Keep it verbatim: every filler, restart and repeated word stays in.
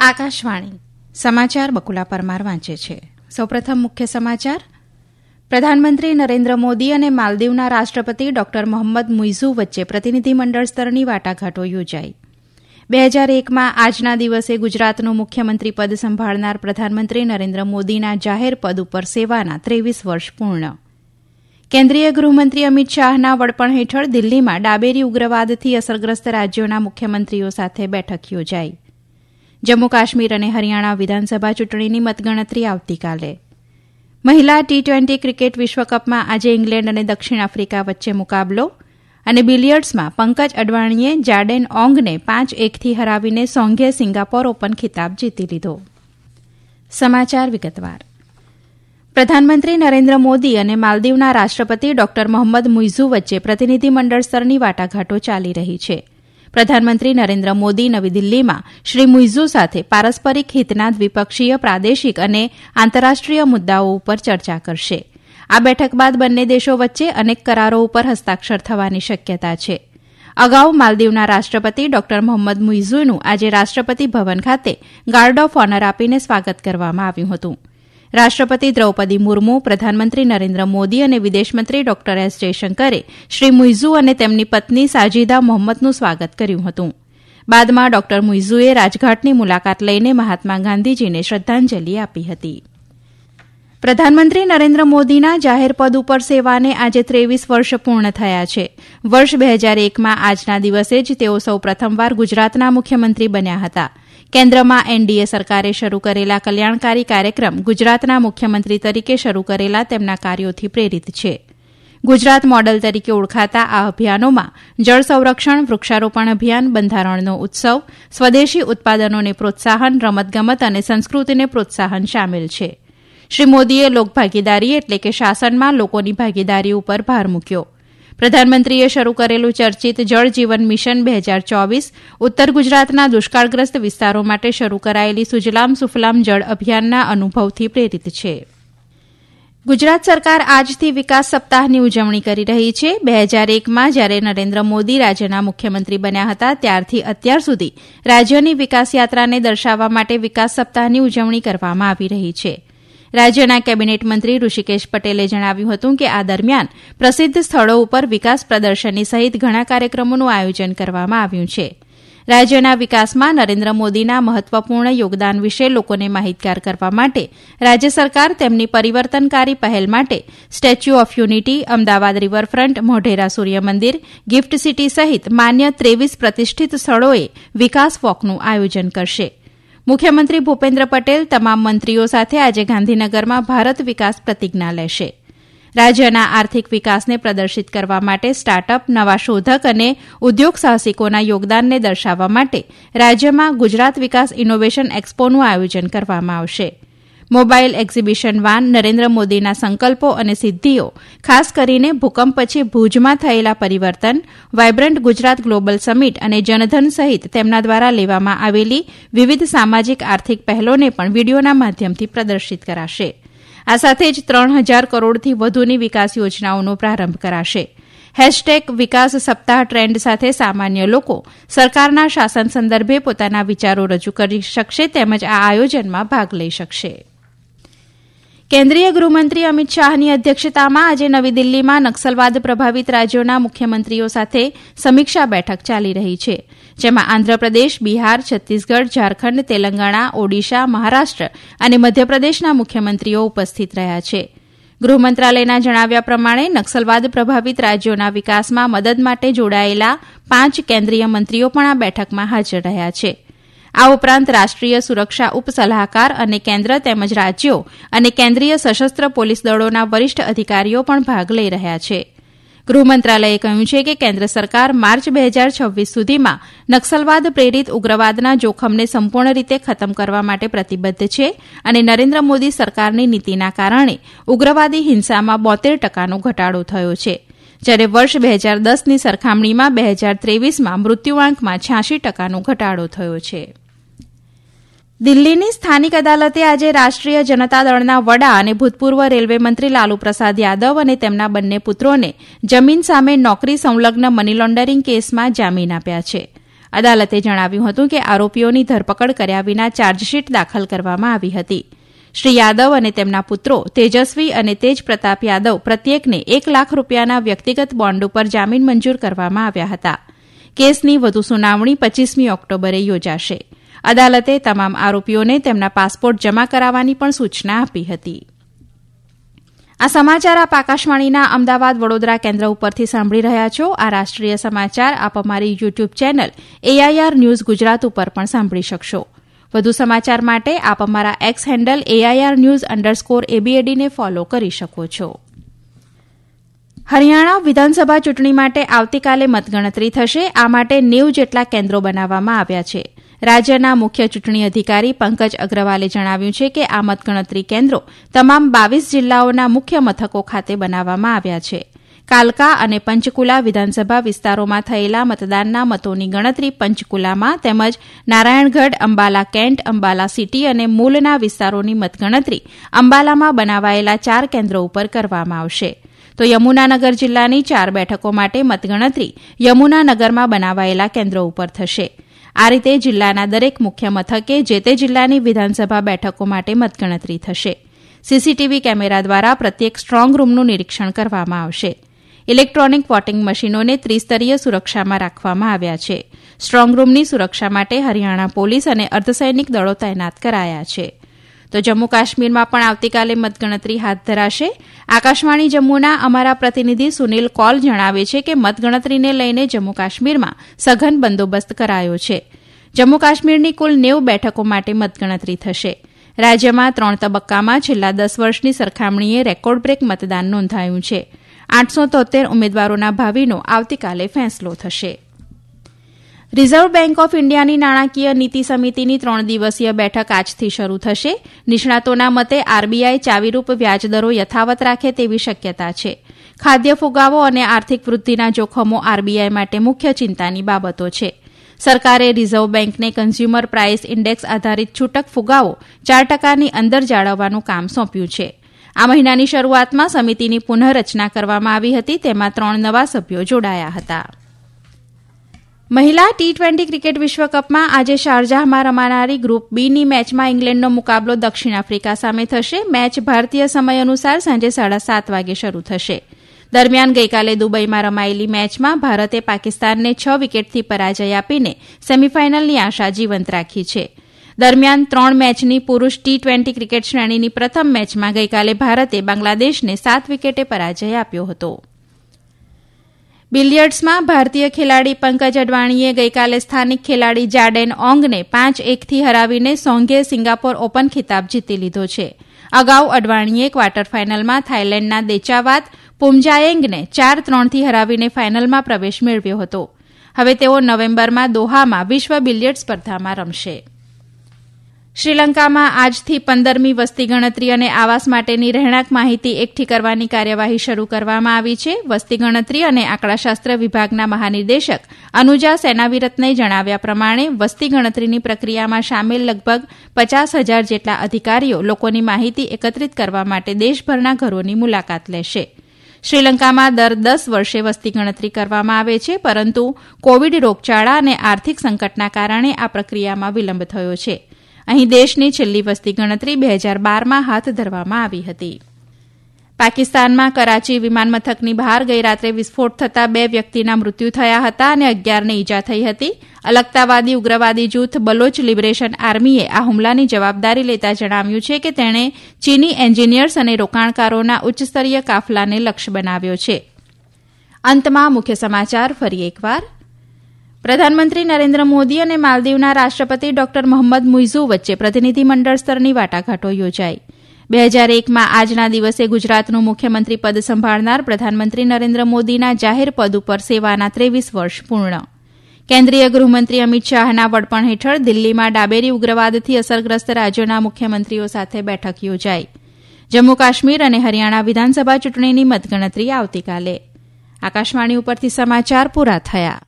આકાશવાણી સમાચાર બકુલા પરમાર વાંચે છે. સૌપ્રથમ મુખ્ય સમાચાર. પ્રધાનમંત્રી નરેન્દ્ર મોદી અને માલદીવના રાષ્ટ્રપતિ ડોક્ટર મોહમ્મદ મુઇઝુ વચ્ચે પ્રતિનિધિમંડળ સ્તરની વાટાઘાટો યોજાઈ. બે હજાર એકમાં આજના દિવસે ગુજરાતનું મુખ્યમંત્રી પદ સંભાળનાર પ્રધાનમંત્રી નરેન્દ્ર મોદીના જાહેર પદ ઉપર સેવાના ત્રેવીસ વર્ષ પૂર્ણ. કેન્દ્રીય ગૃહમંત્રી અમિત શાહના વડપણ હેઠળ દિલ્હીમાં ડાબેરી ઉગ્રવાદથી અસરગ્રસ્ત રાજ્યોના મુખ્યમંત્રીઓ સાથે બેઠક યોજાઈ. જમ્મુ કાશ્મીર અને હરિયાણા વિધાનસભા ચૂંટણીની મતગણતરી આવતીકાલે. મહિલા ટી ટ્વેન્ટી ક્રિકેટ વિશ્વકપમાં આજે ઇંગ્લેન્ડ અને દક્ષિણ આફ્રિકા વચ્ચે મુકાબલો અને બિલિયર્ડ્સમાં પંકજ અડવાણીએ જાર્ડેન ઓંગને પાંચ એકથી હરાવીને સોંઘે સિંગાપોર ઓપન ખિતાબ જીતી લીધો. સમાચાર વિગતવાર. પ્રધાનમંત્રી નરેન્દ્ર મોદી અને માલદીવના રાષ્ટ્રપતિ ડોક્ટર મોહમ્મદ મુઇઝુ વચ્ચે પ્રતિનિધિમંડળ સ્તરની વાટાઘાટો ચાલી રહી છે. પ્રધાનમંત્રી નરેન્દ્ર મોદી નવી દિલ્હીમાં શ્રી મુઇઝુ સાથે પારસ્પરિક હિતના દ્વિપક્ષીય પ્રાદેશિક અને આંતરરાષ્ટ્રીય મુદ્દાઓ ઉપર ચર્ચા કરશે. આ બેઠક બાદ બંને દેશો વચ્ચે અનેક કરારો ઉપર હસ્તાક્ષર થવાની શક્યતા છે. અગાઉ માલદીવના રાષ્ટ્રપતિ ડોક્ટર મોહમ્મદ મુઇઝુનું આજે રાષ્ટ્રપતિ ભવન ખાતે ગાર્ડ ઓફ ઓનર આપીને સ્વાગત કરવામાં આવ્યું હતું. રાષ્ટ્રપતિ દ્રૌપદી મુર્મુ, પ્રધાનમંત્રી નરેન્દ્ર મોદી અને વિદેશમંત્રી ડોક્ટર એસ જયશંકરે શ્રી મુઇઝુ અને તેમની પત્ની સાજીદા મોહમ્મદનું સ્વાગત કર્યું હતું. બાદમાં ડોક્ટર મુઇઝુએ રાજઘાટની મુલાકાત લઈને મહાત્મા ગાંધીજીને શ્રદ્ધાંજલિ આપી હતી. પ્રધાનમંત્રી નરેન્દ્ર મોદીના જાહેર પદ ઉપર સેવાને આજે ત્રેવીસ વર્ષ પૂર્ણ થયા છે. વર્ષ બે હજાર એકમાં આજના દિવસે જ તેઓ સૌ પ્રથમવાર ગુજરાતના મુખ્યમંત્રી બન્યા હતા. કેન્દ્રમાં એનડીએ સરકારે શરૂ કરેલા કલ્યાણકારી કાર્યક્રમ ગુજરાતના મુખ્યમંત્રી તરીકે શરૂ કરેલા તેમના કાર્યોથી પ્રેરિત છે. ગુજરાત મોડલ તરીકે ઓળખાતા આ અભિયાનોમાં જળ સંરક્ષણ, વૃક્ષારોપણ અભિયાન, બંધારણનો ઉત્સવ, સ્વદેશી ઉત્પાદનોને પ્રોત્સાહન, રમતગમત અને સંસ્કૃતિને પ્રોત્સાહન સામેલ છે. શ્રી મોદીએ લોકભાગીદારી એટલે કે શાસનમાં લોકોની ભાગીદારી ઉપર ભાર મૂક્યો. પ્રધાનમંત્રીએ શરૂ કરેલું ચર્ચિત જળ જીવન મિશન બે હજાર ચોવીસ ઉત્તર ગુજરાતના દુષ્કાળગ્રસ્ત વિસ્તારો માટે શરૂ કરાયેલી સુજલામ સુફલામ જળ અભિયાનના અનુભવથી પ્રેરિત છે. ગુજરાત સરકાર આજથી વિકાસ સપ્તાહની ઉજવણી કરી રહી છે. બે હજાર એકમાં જ્યારે નરેન્દ્ર મોદી રાજ્યના મુખ્યમંત્રી બન્યા હતા ત્યારથી અત્યાર સુધી રાજ્યની વિકાસ યાત્રાને દર્શાવવા માટે વિકાસ સપ્તાહની ઉજવણી કરવામાં આવી રહી છે. રાજ્યના કેબિનેટ મંત્રી ઋષિકેશ પટેલે જણાવ્યું હતું કે આ દરમિયાન પ્રસિદ્ધ સ્થળો ઉપર વિકાસ પ્રદર્શની સહિત ઘણા કાર્યક્રમોનું આયોજન કરવામાં આવ્યું છે. રાજ્યના વિકાસમાં નરેન્દ્ર મોદીના મહત્વપૂર્ણ યોગદાન વિશે લોકોને માહિતગાર કરવા માટે રાજ્ય સરકાર તેમની પરિવર્તનકારી પહેલ માટે statue of unity, Ahmedabad riverfront, Modhera સૂર્યમંદિર, ગિફ્ટ સિટી સહિત માન્ય ત્રેવીસ પ્રતિષ્ઠિત સ્થળોએ વિકાસ વોકનું આયોજન કરશે. મુખ્યમંત્રી ભૂપેન્દ્ર પટેલ તમામ મંત્રીઓ સાથે આજે ગાંધીનગરમાં ભારત વિકાસ પ્રતિજ્ઞા લેશે. રાજ્યના આર્થિક વિકાસને પ્રદર્શિત કરવા માટે સ્ટાર્ટઅપ, નવા શોધક અને ઉદ્યોગ સાહસિકોના યોગદાનને દર્શાવવા માટે રાજ્યમાં ગુજરાત વિકાસ ઇનોવેશન એક્સપોનું આયોજન કરવામાં આવશે. મોબાઇલ એક્ઝિબિશન વાન, નરેન્દ્ર મોદીના સંકલ્પો અને સિદ્ધિઓ, ખાસ કરીને ભૂકંપ પછી ભુજમાં થયેલા પરિવર્તન, વાયબ્રન્ટ ગુજરાત ગ્લોબલ સમિટ અને જનધન સહિત તેમના દ્વારા લેવામાં આવેલી વિવિધ સામાજિક આર્થિક પહેલોને પણ વીડિયોના માધ્યમથી પ્રદર્શિત કરાશે. આ સાથે જ ત્રણ હજાર કરોડથી વધુની વિકાસ યોજનાઓનો પ્રારંભ કરાશે. હેશટેગ વિકાસ સપ્તાહ ટ્રેન્ડ સાથે સામાન્ય લોકો સરકારના શાસન સંદર્ભે પોતાના વિચારો રજૂ કરી શકશે તેમજ આ આયોજનમાં ભાગ લઈ શકશે. કેન્દ્રીય ગૃહમંત્રી અમિત શાહની અધ્યક્ષતામાં આજે નવી દિલ્હીમાં નક્સલવાદ પ્રભાવિત રાજ્યોના મુખ્યમંત્રીઓ સાથે સમીક્ષા બેઠક ચાલી રહી છે, જેમાં આંધ્રપ્રદેશ, બિહાર, છત્તીસગઢ, ઝારખંડ, તેલંગાણા, ઓડિશા, મહારાષ્ટ્ર અને મધ્યપ્રદેશના મુખ્યમંત્રીઓ ઉપસ્થિત રહ્યા છે. ગૃહ મંત્રાલયના જણાવ્યા પ્રમાણે નક્સલવાદ પ્રભાવિત રાજ્યોના વિકાસમાં મદદ માટે જોડાયેલા પાંચ કેન્દ્રીય મંત્રીઓ પણ આ બેઠકમાં હાજર રહ્યા છે. આ ઉપરાંત રાષ્ટ્રીય સુરક્ષા ઉપસલાહકાર અને કેન્દ્ર તેમજ રાજ્યો અને કેન્દ્રીય સશસ્ત્ર પોલીસ દળોના વરિષ્ઠ અધિકારીઓ પણ ભાગ લઈ રહ્યા છે. ગૃહ મંત્રાલયે કહ્યું છે કે કેન્દ્ર સરકાર માર્ચ બે હજાર છવ્વીસ સુધીમાં નક્સલવાદ પ્રેરિત ઉગ્રવાદના જોખમને સંપૂર્ણ રીતે ખતમ કરવા માટે પ્રતિબદ્ધ છે અને નરેન્દ્ર મોદી સરકારની નીતિના કારણે ઉગ્રવાદી હિંસામાં બોતેર ટકાનો ઘટાડો થયો છે, જ્યારે વર્ષ બે હજાર દસની સરખામણીમાં બે હજાર ત્રેવીસમાં મૃત્યુઆંકમાં છ્યાસી ટકાનો ઘટાડો થયો છે. દિલ્હીની સ્થાનિક અદાલતે આજે રાષ્ટ્રીય જનતા દળના વડા અને ભૂતપૂર્વ રેલવે મંત્રી લાલુ પ્રસાદ યાદવ અને તેમના બંને પુત્રોને જમીન સામે નોકરી સંલગ્ન મની લોન્ડરિંગ કેસમાં જામીન આપ્યા છે. અદાલતે જણાવ્યું હતું કે આરોપીઓની ધરપકડ કર્યા વિના ચાર્જશીટ દાખલ કરવામાં આવી હતી. શ્રી યાદવ અને તેમના પુત્રો તેજસ્વી અને તેજ પ્રતાપ યાદવ પ્રત્યેકને એક લાખ રૂપિયાના વ્યક્તિગત બોન્ડ ઉપર જામીન મંજૂર કરવામાં આવ્યા હતા. કેસની વધુ સુનાવણી પચ્ચીસમી ઓક્ટોબરે યોજાશે. અદાલતે તમામ આરોપીઓને તેમના પાસપોર્ટ જમા કરાવવાની પણ સૂચના આપી હતી. આ સમાચાર આપ આકાશવાણીના અમદાવાદ વડોદરા કેન્દ્ર ઉપરથી સાંભળી રહ્યા છો. આ રાષ્ટ્રીય સમાચાર આપ અમારી YouTube channel AIR news Gujarat ઉપર પણ સાંભળી શકશો. વધુ સમાચાર માટે આપ અમારા X handle AIR news underscore એબીએડીને ફોલો કરી શકો છો. હરિયાણા વિધાનસભા ચૂંટણી માટે આવતીકાલે મતગણતરી થશે. આ માટે નેવું જેટલા કેન્દ્રો બનાવવામાં આવ્યા છે. રાજ્યના મુખ્ય ચૂંટણી અધિકારી પંકજ અગ્રવાલે જણાવ્યું છે કે આ મતગણતરી કેન્દ્રો તમામ બાવીસ જિલ્લાઓના મુખ્ય મથકો ખાતે બનાવવામાં આવ્યા છે. કાલકા અને પંચકુલા વિધાનસભા વિસ્તારોમાં થયેલા મતદાનના મતોની ગણતરી પંચકુલામાં તેમજ નારાયણગઢ, અંબાલા કેન્ટ, અંબાલા સિટી અને મૂલના વિસ્તારોની મતગણતરી અંબાલામાં બનાવાયેલા ચાર કેન્દ્રો ઉપર કરવામાં આવશે. તો યમુનાનગર જિલ્લાની ચાર બેઠકો માટે મતગણતરી યમુનાનગરમાં બનાવાયેલા કેન્દ્રો ઉપર થશે. આ રીતે જિલ્લાના દરેક મુખ્ય મથકે જે તે જિલ્લાની વિધાનસભા બેઠકો માટે મતગણતરી થશે. સીસીટીવી કેમેરા દ્વારા પ્રત્યેક સ્ટ્રોંગ રૂમનું નિરીક્ષણ કરવામાં આવશે. ઇલેક્ટ્રોનિક વોટિંગ મશીનોને ત્રિસ્તરીય સુરક્ષામાં રાખવામાં આવ્યા છે. સ્ટ્રોંગ રૂમની સુરક્ષા માટે હરિયાણા પોલીસ અને અર્ધસૈનિક દળો તૈનાત કરાયા છે. તો જમ્મુ કાશ્મીરમાં પણ આવતીકાલે મતગણતરી હાથ ધરાશે. આકાશવાણી જમ્મુના અમારા પ્રતિનિધિ સુનિલ કૌલ જણાવે છે કે મતગણતરીને લઈને જમ્મુ કાશ્મીરમાં સઘન બંદોબસ્ત કરાયો છે. જમ્મુ કાશ્મીરની કુલ નેવું બેઠકો માટે મતગણતરી થશે. રાજ્યમાં ત્રણ તબક્કામાં છેલ્લા દસ વર્ષની સરખામણીએ રેકોર્ડ બ્રેક મતદાન નોંધાયું છે. આઠસો તોતેર ઉમેદવારોના ભાવિનો આવતીકાલે ફેંસલો થશે. રિઝર્વ બેંક ઓફ ઇન્ડિયાની નાણાકીય નીતિ સમિતિની ત્રણ દિવસીય બેઠક આજથી શરૂ થશે. નિષ્ણાતોના મતે આરબીઆઈ ચાવીરૂપ વ્યાજદરો યથાવત રાખે તેવી શક્યતા છે. ખાદ્ય ફુગાવો અને આર્થિક વૃદ્ધિના જોખમો આરબીઆઈ માટે મુખ્ય ચિંતાની બાબતો છે. સરકારે રિઝર્વ બેંકને કન્ઝ્યુમર પ્રાઇસ ઇન્ડેક્સ આધારિત છૂટક ફુગાવો ચાર ટકાની અંદર જાળવવાનું કામ સોંપ્યું છે. આ મહિનાની શરૂઆતમાં સમિતિની પુનઃરચના કરવામાં આવી હતી. તેમાં ત્રણ નવા સભ્યો જોડાયા હતા. મહિલા ટી ટ્વેન્ટી ક્રિકેટ વિશ્વકપમાં આજે શારજાહમાં રમાનારી ગ્રુપ બીની મેચમાં ઇંગ્લેન્ડનો મુકાબલો દક્ષિણ આફ્રિકા સામે થશે. મેચ ભારતીય સમય અનુસાર સાંજે સાડા સાત વાગે શરૂ થશે. દરમિયાન ગઈકાલે દુબઈમાં રમાયેલી મેચમાં ભારતે પાકિસ્તાનને છ વિકેટથી પરાજય આપીને સેમીફાઇનલની આશા જીવંત રાખી છે. દરમિયાન ત્રણ મેચની પુરૂષ ટી ટ્વેન્ટી ક્રિકેટ શ્રેણીની પ્રથમ મેચમાં ગઈકાલે ભારતે બાંગ્લાદેશને સાત વિકેટે પરાજય આપ્યો હતો. બિલિયર્ડ્સમાં ભારતીય ખેલાડી પંકજ અડવાણીએ ગઈકાલે સ્થાનિક ખેલાડી જાડેન ઓંગને પાંચ એકથી હરાવીને સોંઘે સિંગાપોર ઓપન ખિતાબ જીતી લીધો છે. અગાઉ અડવાણીએ ક્વાર્ટર ફાઇનલમાં થાઇલેન્ડના દેચાવાત પુમજાયેંગને ચાર ત્રણથી હરાવીને ફાઇનલમાં પ્રવેશ મેળવ્યો હતો. હવે તેઓ નવેમ્બરમાં દોહામાં વિશ્વ બિલિયર્ડ સ્પર્ધામાં રમશે. શ્રીલંકામાં આજથી પંદરમી વસ્તી ગણતરી અને આવાસ માટેની રહેણાંક માહિતી એકઠી કરવાની કાર્યવાહી શરૂ કરવામાં આવી છે. વસ્તી ગણતરી અને આંકડાશાસ્ત્ર વિભાગના મહાનિદેશક અનુજા સેનાવિરત્ને જણાવ્યા પ્રમાણે વસ્તી ગણતરીની પ્રક્રિયામાં સામેલ લગભગ પચાસ હજાર જેટલા અધિકારીઓ લોકોની માહિતી એકત્રિત કરવા માટે દેશભરના ઘરોની મુલાકાત લેશે. શ્રીલંકામાં દર દસ વર્ષે વસ્તી ગણતરી કરવામાં આવે છે, પરંતુ કોવિડ રોગચાળા અને આર્થિક સંકટના કારણે આ પ્રક્રિયામાં વિલંબ થયો છે. અહીં દેશની છેલ્લી વસ્તી ગણતરી બે હજાર બારમાં હાથ ધરવામાં આવી હતી. પાકિસ્તાનમાં કરાચી વિમાનમથકની બહાર ગઈરાત્રે વિસ્ફોટ થતાં બે વ્યક્તિના મૃત્યુ થયા હતા અને અગિયારને ઈજા થઈ હતી. અલગતાવાદી ઉગ્રવાદી જૂથ બલોચ લિબરેશન આર્મીએ આ હુમલાની જવાબદારી લેતા જણાવ્યું છે કે તેણે ચીની એન્જિનિયર્સ અને રોકાણકારોના ઉચ્ચસ્તરીય કાફલાને લક્ષ્ય બનાવ્યો છે. અંતમાં મુખ્ય સમાચાર ફરી એકવાર. પ્રધાનમંત્રી નરેન્દ્ર મોદી અને માલદીવના રાષ્ટ્રપતિ ડોક્ટર મોહમ્મદ મુઇઝુ વચ્ચે પ્રતિનિધિમંડળ સ્તરની વાટાઘાટો યોજાઈ. બે હજાર એકમાં આજના દિવસે ગુજરાતનું મુખ્યમંત્રી પદ સંભાળનાર પ્રધાનમંત્રી નરેન્દ્ર મોદીના જાહેર પદ ઉપર સેવાના ત્રેવીસ વર્ષ પૂર્ણ. કેન્દ્રીય ગૃહમંત્રી અમિત શાહના વડપણ હેઠળ દિલ્હીમાં ડાબેરી ઉગ્રવાદથી અસરગ્રસ્ત રાજ્યોના મુખ્યમંત્રીઓ સાથે બેઠક યોજાઈ. જમ્મુ કાશ્મીર અને હરિયાણા વિધાનસભા ચૂંટણીની મતગણતરી આવતીકાલે. આકાશવાણી ઉપરથી સમાચાર પૂરા થયા.